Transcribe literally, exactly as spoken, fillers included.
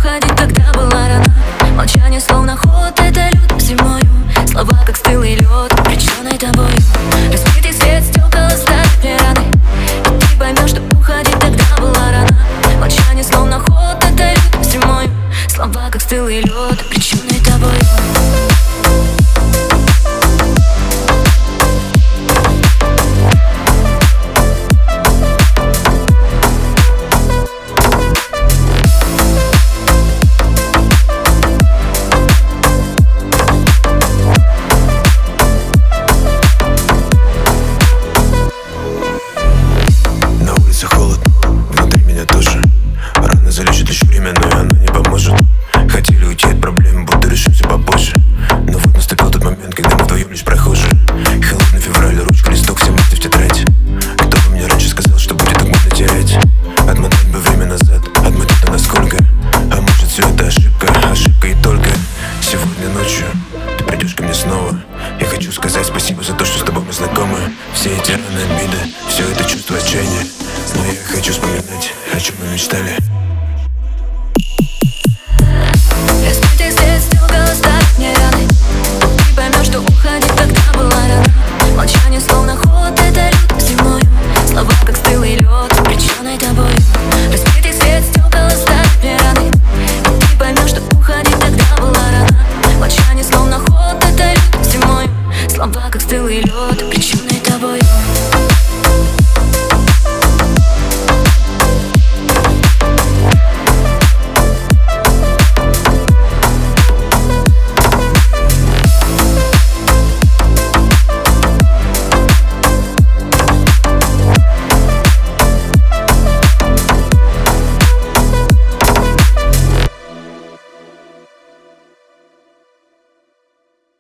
уходить, когда была рана. Молчание словно холод, это лютым зимою. Слова как стылый лед, причённый тобою. Разбитый свет стекол оставит мне раны, и ты поймешь, что уходить тогда была рана. Молчание словно холод, это лютым зимою. Слова как стылый лед, причённый тобою. Залечит лишь время, но и оно не поможет. Хотели уйти от проблем, будто решимся попозже. Но вот наступил тот момент, когда мы вдвоем лишь прохожие. Холодный февраль, ручка, листок, все мысли в тетрадь. Кто бы мне раньше сказал, что будет так можно терять? Отмотать бы время назад, отмотать на насколько. А может все это ошибка, ошибка и только. Сегодня ночью ты придешь ко мне снова. Я хочу сказать спасибо за то, что с тобой мы знакомы. Все эти раны, обиды, все это чувство отчаяния. Но я хочу вспоминать, о чем мы мечтали.